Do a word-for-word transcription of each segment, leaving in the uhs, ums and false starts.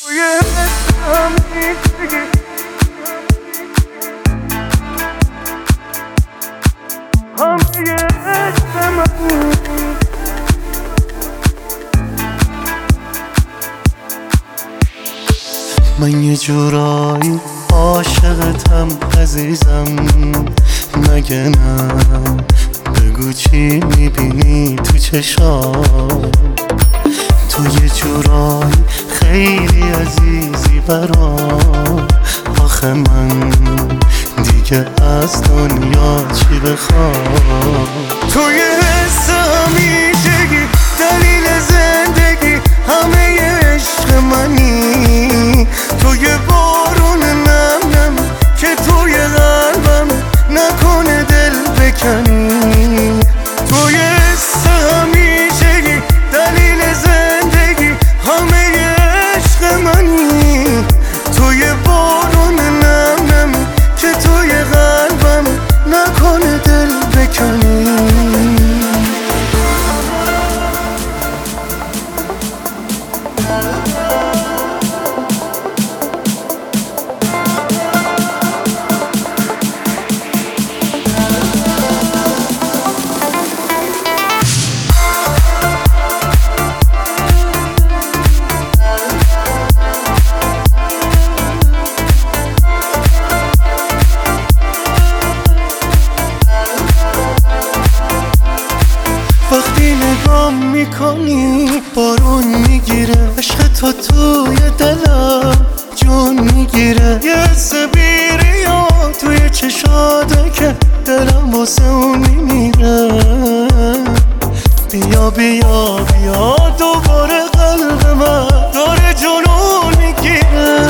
من یه جورایی عاشقتم عزیزم، مگه نه؟ بگو چی میبینی تو چشام؟ تو یه جورایی خیلی عزیزی برام. آخه من دیگه از دنیا چی بخوام؟ تو یه حس همیشگی، دلیل زندگی، همه عشق منی. تو یه بارون نم نم که توی قلبم، نکنه دل بکنی. تو یه حس همیشگی، دلیل زندگی، همه عشق منی. تو یه بارون نم نم که توی قلبم، نکنه دل بکنی. وقتی نگام میکنی بارون میگیره، عشق تو توی دلم جون میگیره. یه حس بیریا توی چشاته که دلم واسه اون میمیره. بیا بیا بیا دوباره قلب من داره جنون میگیره.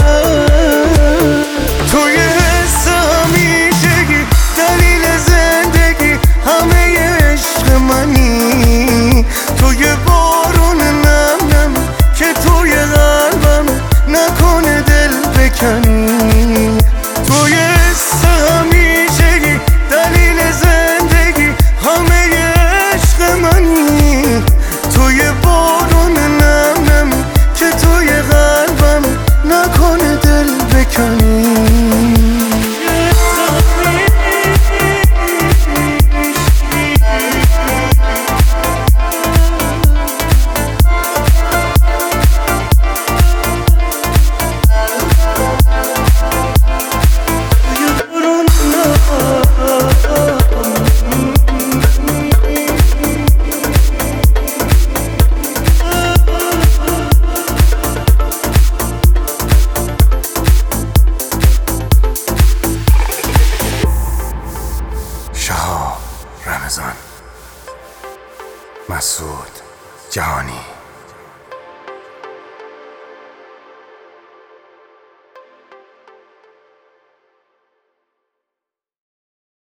توی حس همیشگی، دلیل زندگی، همه عشق منی. تو یه بارون نم نم که توی قلبم، نکنه دل بکنی. تو یه حس همیشگی، دلیل زندگی، همه عشق منی. تو یه بارون نم نم که توی قلبم، نکنه دل بکنی. شهاب رمضان، مسعود جهانی.